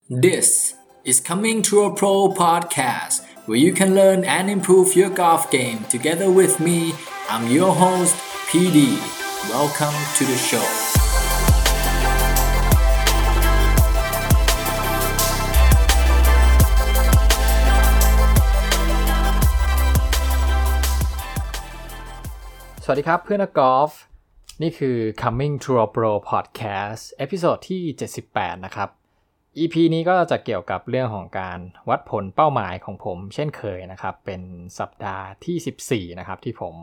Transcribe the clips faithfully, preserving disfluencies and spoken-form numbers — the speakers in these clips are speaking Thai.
This is Coming to a Pro podcast, where you can learn and improve your golf game together with me. I'm your host, พี ดี Welcome to the show. สวัสดีครับเพื่อนนักกอล์ฟนี่คือ Coming to a Pro podcast เอพิโซดที่เจ็ดสิบแปดนะครับ อี พี นี้ก็จะเกี่ยวกับเรื่องของการวัดผลเป้าหมายของผมเช่นเคยนะครับเป็นสัปดาห์ที่สิบสี่นะครับที่ผม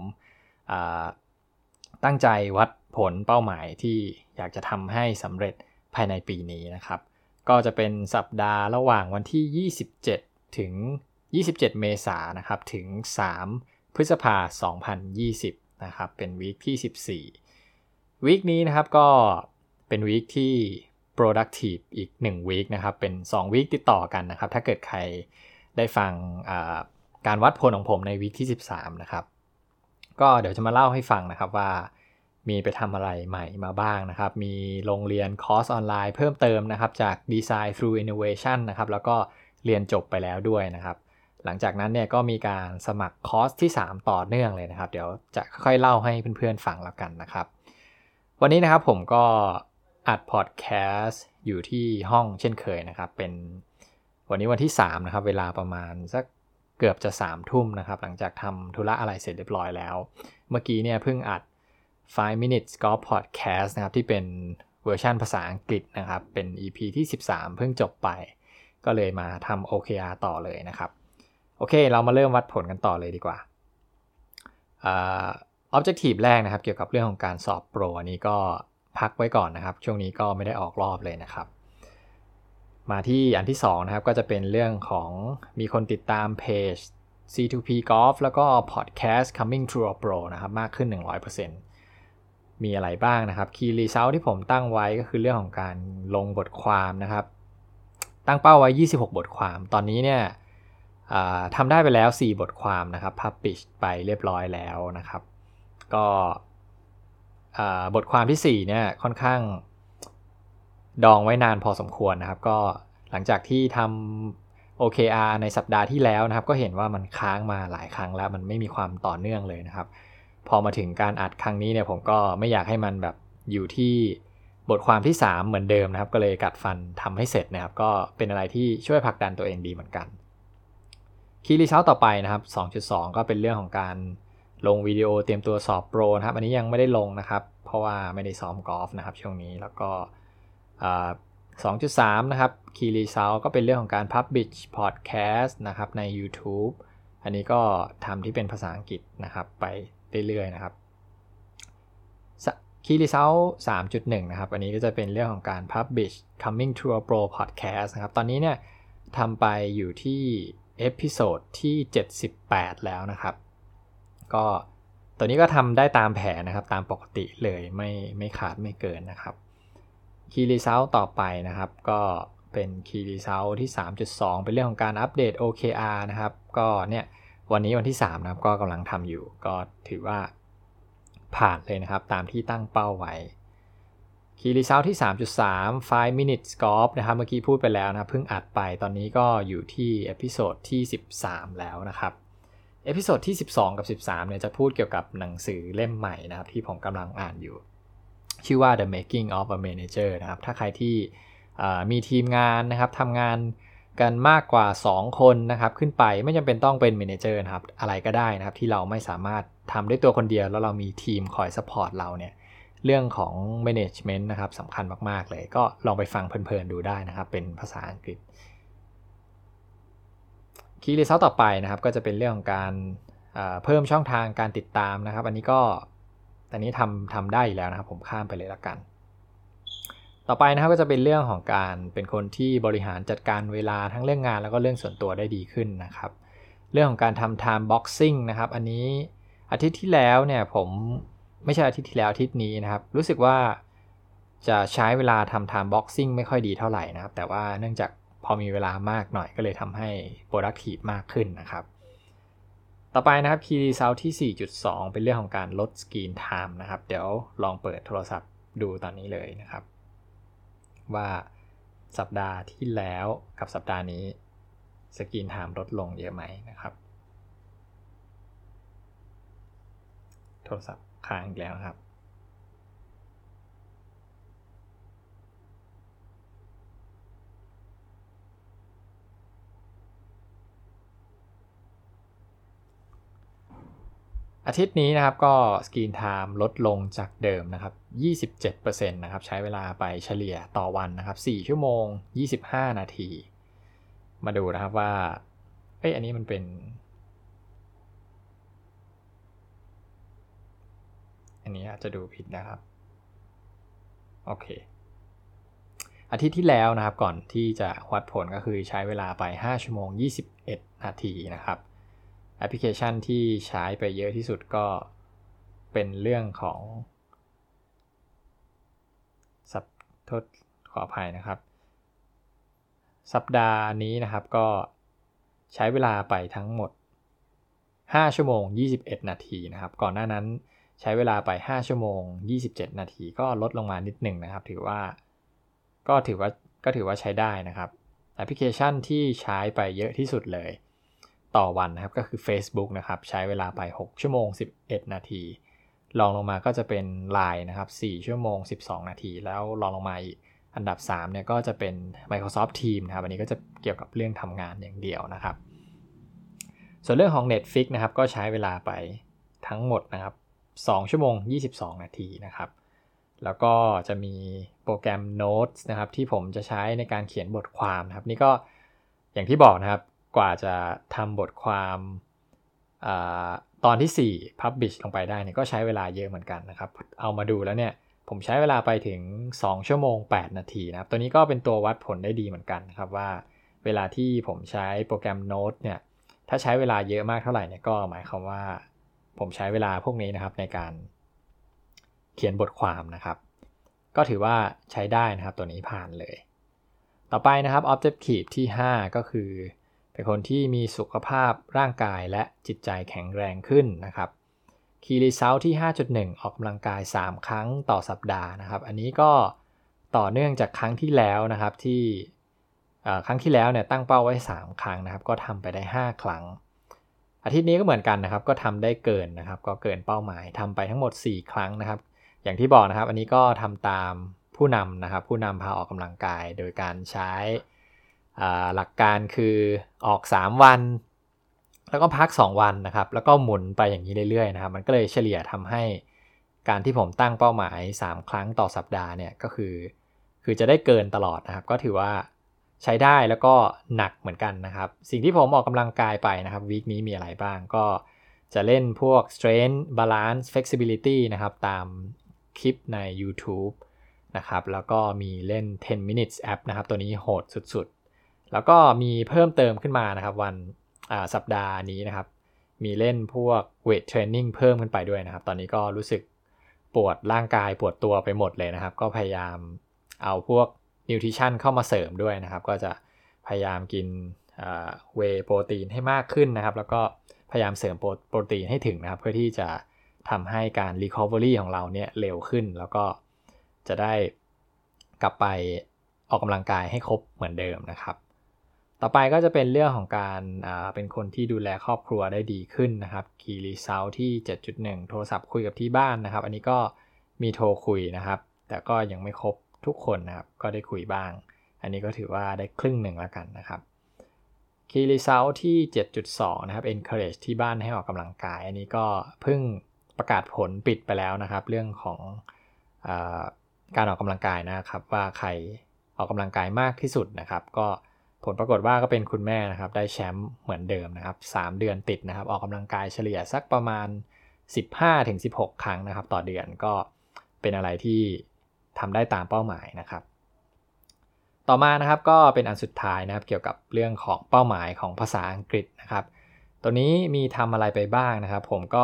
ตั้งใจวัดผลเป้าหมายที่อยากจะทำให้สำเร็จภายในปีนี้นะครับก็จะเป็นสัปดาห์ระหว่างวันที่ยี่สิบเจ็ดถึงยี่สิบเจ็ดเมษายนนะครับถึงสามพฤษภาคมสองพันยี่สิบนะครับเป็นวีคที่สิบสี่วีคนี้นะครับก็เป็นวีคที่ productive อีกหนึ่งวีคนะครับเป็นสองวีคติดต่อกันนะครับถ้าเกิดใครได้ฟังการวัดผลของผมในวีคที่สิบสามนะครับก็เดี๋ยวจะมาเล่าให้ฟังนะครับว่ามีไปทำอะไรใหม่มาบ้างนะครับมีโรงเรียนคอร์สออนไลน์เพิ่มเติมนะครับจาก Design through Innovation นะครับแล้วก็เรียนจบไปแล้วด้วยนะครับหลังจากนั้นเนี่ยก็มีการสมัครคอร์สที่สามต่อเนื่องเลยนะครับเดี๋ยวจะค่อยๆเล่าให้เพื่อนๆฟังแล้วกันนะครับวันนี้นะครับผมก็อัดพอดแคสต์อยู่ที่ห้องเช่นเคยนะครับเป็นวันนี้วันที่สามนะครับเวลาประมาณสักเกือบจะสามทุ่มนะครับหลังจากทำธุระอะไรเสร็จเรียบร้อยแล้วเมื่อกี้เนี่ยเพิ่งอัดfive minutes golf podcast นะครับที่เป็นเวอร์ชันภาษาอังกฤษนะครับเป็น อี พี ที่สิบสามเพิ่งจบไปก็เลยมาทำ โอ เค อาร์ ต่อเลยนะครับโอเคเรามาเริ่มวัดผลกันต่อเลยดีกว่าอ่า objective แรกนะครับเกี่ยวกับเรื่องของการสอบโปรอันนี้ก็พักไว้ก่อนนะครับช่วงนี้ก็ไม่ได้ออกรอบเลยนะครับมาที่อันที่สองนะครับก็จะเป็นเรื่องของมีคนติดตามเพจ ซี ทู พี Golf แล้วก็ podcast Coming to a Pro นะครับมากขึ้น หนึ่งร้อยเปอร์เซ็นต์ มีอะไรบ้างนะครับ Key Result ที่ผมตั้งไว้ก็คือเรื่องของการลงบทความนะครับตั้งเป้าไว้ยี่สิบหกบทความตอนนี้เนี่ยทำได้ไปแล้วสี่บทความนะครับ Publish ไปเรียบร้อยแล้วนะครับก็บทความที่สี่เนี่ยค่อนข้างดองไว้นานพอสมควรนะครับก็หลังจากที่ทำ โอ เค อาร์ ในสัปดาห์ที่แล้วนะครับก็เห็นว่ามันค้างมาหลายครั้งแล้วมันไม่มีความต่อเนื่องเลยนะครับพอมาถึงการอัดครั้งนี้เนี่ยผมก็ไม่อยากให้มันแบบอยู่ที่บทความที่สามเหมือนเดิมนะครับก็เลยกัดฟันทำให้เสร็จนะครับก็เป็นอะไรที่ช่วยผลักดันตัวเองดีเหมือนกันKey Result ต่อไปนะครับ สองจุดสอง ก็เป็นเรื่องของการลงวิดีโอเตรียมตัวสอบโปรนะครับอันนี้ยังไม่ได้ลงนะครับเพราะว่าไม่ได้ซ้อมกอล์ฟนะครับช่วงนี้แล้วก็สองจุดสาม นะครับ Key Result ก็เป็นเรื่องของการ Publish Podcast นะครับใน YouTube อันนี้ก็ทำที่เป็นภาษาอังกฤษนะครับไปเรื่อยๆนะครับ Key Result สามจุดหนึ่ง นะครับอันนี้ก็จะเป็นเรื่องของการ Publish Coming to a Pro Podcast นะครับตอนนี้เนี่ยทำไปอยู่ที่เอพิโซดที่เจ็ดสิบแปดแล้วนะครับก็ตัวนี้ก็ทำได้ตามแผนนะครับตามปกติเลยไม่ไม่ขาดไม่เกินนะครับ Key Result ต่อไปนะครับก็เป็น Key Result ที่ สามจุดสอง เป็นเรื่องของการอัปเดต โอ เค อาร์ นะครับก็เนี่ยวันนี้วันที่สามนะครับก็กำลังทำอยู่ก็ถือว่าผ่านเลยนะครับตามที่ตั้งเป้าไว้ Key Result ที่ สามจุดสาม five minutes golf นะครับเมื่อกี้พูดไปแล้วนะครับเพิ่งอัดไปตอนนี้ก็อยู่ที่เอพิโซดที่สิบสามแล้วนะครับเอพิโซดที่สิบสองกับสิบสามเนี่ยจะพูดเกี่ยวกับหนังสือเล่มใหม่นะครับที่ผมกำลังอ่านอยู่ชื่อว่า The Making of a Manager นะครับถ้าใครที่มีทีมงานนะครับทำงานกันมากกว่าสองคนนะครับขึ้นไปไม่จำเป็นต้องเป็น Manager นะครับอะไรก็ได้นะครับที่เราไม่สามารถทำด้วยตัวคนเดียวแล้วเรามีทีมคอยซัพพอร์ตเราเนี่ยเรื่องของ management นะครับสำคัญมากๆเลยก็ลองไปฟังเพลินๆดูได้นะครับเป็นภาษาอังกฤษKey Result ต่อไปนะครับก็จะเป็นเรื่องของการเพิ่มช่องทางการติดตามนะครับอันนี้ก็ตอนนี้ทำทำได้อยู่แล้วนะครับผมข้ามไปเลยละกันต่อไปนะครับก็จะเป็นเรื่องของการเป็นคนที่บริหารจัดการเวลาทั้งเรื่องงานแล้วก็เรื่องส่วนตัวได้ดีขึ้นนะครับเรื่องของการทำ time boxing นะครับอันนี้อาทิตย์ที่แล้วเนี่ยผมไม่ใช่อาทิตย์ที่แล้วอาทิตย์นี้นะครับรู้สึกว่าจะใช้เวลาทำ time boxing ไม่ค่อยดีเท่าไหร่นะครับแต่ว่าเนื่องจากพอมีเวลามากหน่อยก็เลยทำให้ productive มากขึ้นนะครับต่อไปนะครับ Key Result ที่ สี่จุดสอง เป็นเรื่องของการลด Screen Time นะครับเดี๋ยวลองเปิดโทรศัพท์ดูตอนนี้เลยนะครับว่าสัปดาห์ที่แล้วกับสัปดาห์นี้สกรีนไทม์ลดลงเยอะไหมนะครับโทรศัพท์ค้างอีกแล้วนะครับอาทิตย์นี้นะครับก็สกรีนไทม์ลดลงจากเดิมนะครับ ยี่สิบเจ็ดเปอร์เซ็นต์ นะครับใช้เวลาไปเฉลี่ยต่อวันนะครับสี่ชั่วโมงยี่สิบห้านาทีมาดูนะครับว่าเอ้ยอันนี้มันเป็นอันนี้อาจจะดูผิดนะครับโอเคอาทิตย์ที่แล้วนะครับก่อนที่จะวัดผลก็คือใช้เวลาไปห้าชั่วโมงยี่สิบเอ็ดนาทีนะครับแอปพลิเคชันที่ใช้ไปเยอะที่สุดก็เป็นเรื่องของสัปโทษขออภัยนะครับสัปดาห์นี้นะครับก็ใช้เวลาไปทั้งหมดห้าชั่วโมงยี่สิบเอ็ดนาทีนะครับก่อนหน้านั้นใช้เวลาไปห้าชั่วโมงยี่สิบเจ็ดนาทีก็ลดลงมานิดหนึ่งนะครับถือว่าก็ถือว่าก็ถือว่าใช้ได้นะครับแอปพลิเคชันที่ใช้ไปเยอะที่สุดเลยต่อวันนะครับก็คือ Facebook นะครับใช้เวลาไปหกชั่วโมงสิบเอ็ดนาทีรองลงมาก็จะเป็น ไลน์ นะครับสี่ชั่วโมงสิบสองนาทีแล้วรองลงมาอีกอันดับสามเนี่ยก็จะเป็น Microsoft Teams นะครับอันนี้ก็จะเกี่ยวกับเรื่องทำงานอย่างเดียวนะครับส่วนเรื่องของ Netflix นะครับก็ใช้เวลาไปทั้งหมดนะครับสองชั่วโมงยี่สิบสองนาทีนะครับแล้วก็จะมีโปรแกรม Notes นะครับที่ผมจะใช้ในการเขียนบทความนะครับนี่ก็อย่างที่บอกนะครับกว่าจะทำบทความตอนที่สี่ Publish ลงไปได้เนี่ยก็ใช้เวลาเยอะเหมือนกันนะครับเอามาดูแล้วเนี่ยผมใช้เวลาไปถึงสองชั่วโมงแปดนาทีนะครับตัวนี้ก็เป็นตัววัดผลได้ดีเหมือนกันนะครับว่าเวลาที่ผมใช้โปรแกรม Notes เนี่ยถ้าใช้เวลาเยอะมากเท่าไหร่เนี่ยก็หมายความว่าผมใช้เวลาพวกนี้นะครับในการเขียนบทความนะครับก็ถือว่าใช้ได้นะครับตัวนี้ผ่านเลยต่อไปนะครับ Objective ที่ห้าก็คือเป็นคนที่มีสุขภาพร่างกายและจิตใจแข็งแรงขึ้นนะครับ Key Result ที่ ห้าจุดหนึ่ง ออกกำลังกายสามครั้งต่อสัปดาห์นะครับอันนี้ก็ต่อเนื่องจากครั้งที่แล้วนะครับที่ครั้งที่แล้วเนี่ยตั้งเป้าไว้สามครั้งนะครับก็ทำไปได้ห้าครั้งอาทิตย์นี้ก็เหมือนกันนะครับก็ทำได้เกินนะครับก็เกินเป้าหมายทำไปทั้งหมดสี่ครั้งนะครับอย่างที่บอกนะครับอันนี้ก็ทำตามผู้นำนะครับผู้นำพาออกกำลังกายโดยการใช้หลักการคือออกสามวันแล้วก็พักสองวันนะครับแล้วก็หมุนไปอย่างนี้เรื่อยๆนะครับมันก็เลยเฉลี่ยทำให้การที่ผมตั้งเป้าหมายสามครั้งต่อสัปดาห์เนี่ยก็คือคือจะได้เกินตลอดนะครับก็ถือว่าใช้ได้แล้วก็หนักเหมือนกันนะครับสิ่งที่ผมออกกำลังกายไปนะครับวีคนี้มีอะไรบ้างก็จะเล่นพวก strength balance flexibility นะครับตามคลิปใน YouTube นะครับแล้วก็มีเล่นten minutes app นะครับตัวนี้โหดสุดๆแล้วก็มีเพิ่มเติมขึ้นมานะครับวันสัปดาห์นี้นะครับมีเล่นพวก weight training เพิ่มขึ้นไปด้วยนะครับตอนนี้ก็รู้สึกปวดร่างกายปวดตัวไปหมดเลยนะครับก็พยายามเอาพวกnutrition เข้ามาเสริมด้วยนะครับก็จะพยายามกินเวย์โปรตีนให้มากขึ้นนะครับแล้วก็พยายามเสริมโปรตีนให้ถึงนะครับเพื่อที่จะทำให้การ recovery ของเราเนี่ยเร็วขึ้นแล้วก็จะได้กลับไปออกกำลังกายให้ครบเหมือนเดิมนะครับต่อไปก็จะเป็นเรื่องของการเป็นคนที่ดูแลครอบครัวได้ดีขึ้นนะครับ Key Result ที่ เจ็ดจุดหนึ่ง โทรศัพท์คุยกับที่บ้านนะครับอันนี้ก็มีโทรคุยนะครับแต่ก็ยังไม่ครบทุกคนนะครับก็ได้คุยบ้างอันนี้ก็ถือว่าได้ครึ่งหนึ่งแล้วกันนะครับ Key Result ที่ เจ็ดจุดสอง นะครับ Encourage ที่บ้านให้ออกกำลังกายอันนี้ก็เพิ่งประกาศผลปิดไปแล้วนะครับเรื่องของเอ่อการออกกำลังกายนะครับว่าใครออกกำลังกายมากที่สุดนะครับก็ผลปรากฏว่าก็เป็นคุณแม่นะครับได้แชมป์เหมือนเดิมนะครับสามเดือนติดนะครับออกกำลังกายเฉลี่ยสักประมาณ สิบห้าถึงสิบหก ครั้งนะครับต่อเดือนก็เป็นอะไรที่ทำได้ตามเป้าหมายนะครับต่อมานะครับก็เป็นอันสุดท้ายนะครับเกี่ยวกับเรื่องของเป้าหมายของภาษาอังกฤษนะครับตัวนี้มีทำอะไรไปบ้างนะครับผมก็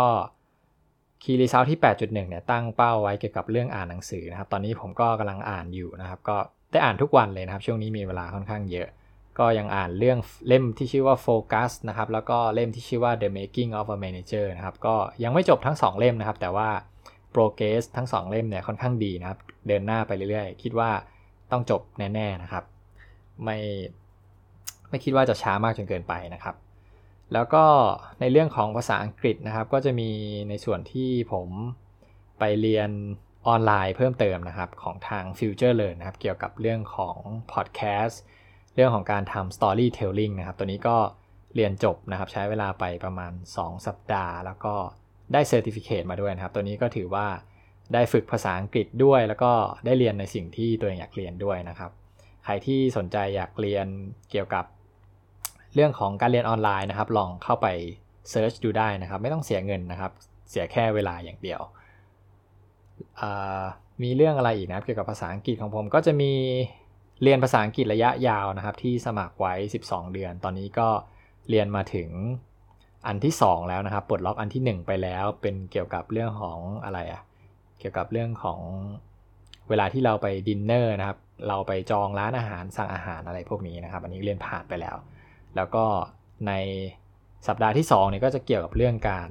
Key Result ที่ แปดจุดหนึ่ง เนี่ยตั้งเป้าไว้เกี่ยวกับเรื่องอ่านหนังสือนะครับตอนนี้ผมก็กำลังอ่านอยู่นะครับก็ได้อ่านทุกวันเลยนะครับช่วงนี้มีเวลาค่อนข้างเยอะก็ยังอ่านเรื่องเล่มที่ชื่อว่า Focus นะครับแล้วก็เล่มที่ชื่อว่า The Making of a Manager นะครับก็ยังไม่จบทั้งสองเล่มนะครับแต่ว่าprogress ทั้งสองเล่มเนี่ยค่อนข้างดีนะครับเดินหน้าไปเรื่อยๆคิดว่าต้องจบแน่ๆนะครับไม่ไม่คิดว่าจะช้ามากจนเกินไปนะครับแล้วก็ในเรื่องของภาษาอังกฤษนะครับก็จะมีในส่วนที่ผมไปเรียนออนไลน์เพิ่มเติมนะครับของทาง Future Learn นะครับเกี่ยวกับเรื่องของ podcast เรื่องของการทำ storytelling นะครับตัวนี้ก็เรียนจบนะครับใช้เวลาไปประมาณสองสัปดาห์แล้วก็ได้ certificate มาด้วยนะครับตัวนี้ก็ถือว่าได้ฝึกภาษาอังกฤษด้วยแล้วก็ได้เรียนในสิ่งที่ตัวเองอยากเรียนด้วยนะครับใครที่สนใจอยากเรียนเกี่ยวกับเรื่องของการเรียนออนไลน์นะครับลองเข้าไปเซิร์ชดูได้นะครับไม่ต้องเสียเงินนะครับเสียแค่เวลาอย่างเดียวมีเรื่องอะไรอีกนะครับเกี่ยวกับภาษาอังกฤษของผมก็จะมีเรียนภาษาอังกฤษระยะยาวนะครับที่สมัครไว้สิบสองเดือนตอนนี้ก็เรียนมาถึงอันที่สองแล้วนะครับปลดล็อกอันที่หนึ่งไปแล้วเป็นเกี่ยวกับเรื่องของอะไรอะเกี่ยวกับเรื่องของเวลาที่เราไปดินเนอร์นะครับเราไปจองร้านอาหารสั่งอาหารอะไรพวกนี้นะครับอันนี้เรียนผ่านไปแล้วแล้วก็ในสัปดาห์ที่สองเนี่ยก็จะเกี่ยวกับเรื่องการ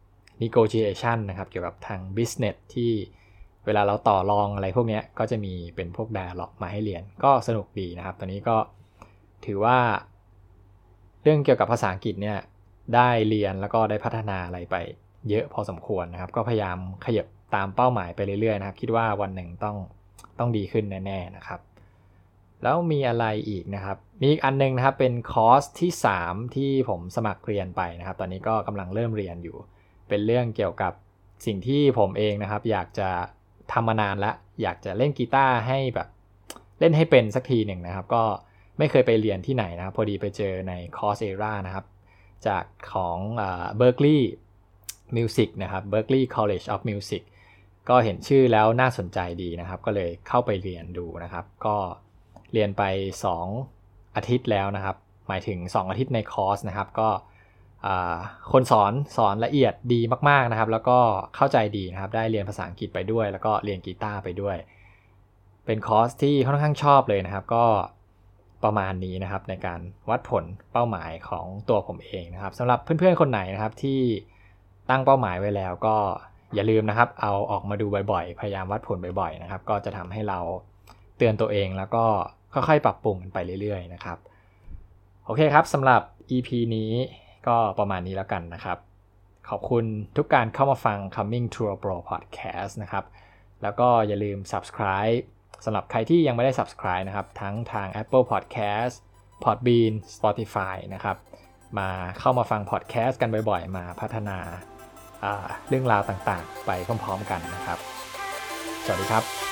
negotiation นะครับเกี่ยวกับทาง business ที่เวลาเราต่อรองอะไรพวกนี้ก็จะมีเป็นพวก dialog มาให้เรียนก็สนุกดีนะครับตอนนี้ก็ถือว่าเรื่องเกี่ยวกับภาษาอังกฤษเนี่ยได้เรียนแล้วก็ได้พัฒนาอะไรไปเยอะพอสมควรนะครับก็พยายามขยับตามเป้าหมายไปเรื่อยๆนะครับคิดว่าวันหนึ่งต้องต้องดีขึ้นแน่ๆนะครับแล้วมีอะไรอีกนะครับมีอีกอันนึงนะครับเป็นคอร์สที่สามที่ผมสมัครเรียนไปนะครับตอนนี้ก็กำลังเริ่มเรียนอยู่เป็นเรื่องเกี่ยวกับสิ่งที่ผมเองนะครับอยากจะทำมานานแล้วอยากจะเล่นกีตาร์ให้แบบเล่นให้เป็นสักทีหนึ่งนะครับก็ไม่เคยไปเรียนที่ไหนนะครับพอดีไปเจอใน Coursera นะครับจากของเอ่อ Berkeley Music นะครับ Berkeley College of Music ก็เห็นชื่อแล้วน่าสนใจดีนะครับก็เลยเข้าไปเรียนดูนะครับก็เรียนไปสองอาทิตย์แล้วนะครับหมายถึงสองอาทิตย์ในคอร์สนะครับก็คนสอนสอนละเอียดดีมากๆนะครับแล้วก็เข้าใจดีนะครับได้เรียนภาษาอังกฤษไปด้วยแล้วก็เรียนกีตาร์ไปด้วยเป็นคอร์สที่ค่อนข้างชอบเลยนะครับก็ประมาณนี้นะครับในการวัดผลเป้าหมายของตัวผมเองนะครับสำหรับเพื่อนๆคนไหนนะครับที่ตั้งเป้าหมายไว้แล้วก็อย่าลืมนะครับเอาออกมาดูบ่อยๆพยายามวัดผลบ่อยๆนะครับก็จะทำให้เราเตือนตัวเองแล้วก็ค่อยๆปรับปรุงมันไปเรื่อยๆนะครับโอเคครับสำหรับ อี พี นี้ก็ประมาณนี้แล้วกันนะครับขอบคุณทุกการเข้ามาฟัง Coming to a Pro Podcast นะครับแล้วก็อย่าลืม Subscribe สำหรับใครที่ยังไม่ได้ Subscribe นะครับทั้งทาง Apple Podcast Podbean Spotify นะครับมาเข้ามาฟัง Podcast กันบ่อยๆมาพัฒนาเรื่องราวต่างๆไปพร้อมๆกันนะครับสวัสดีครับ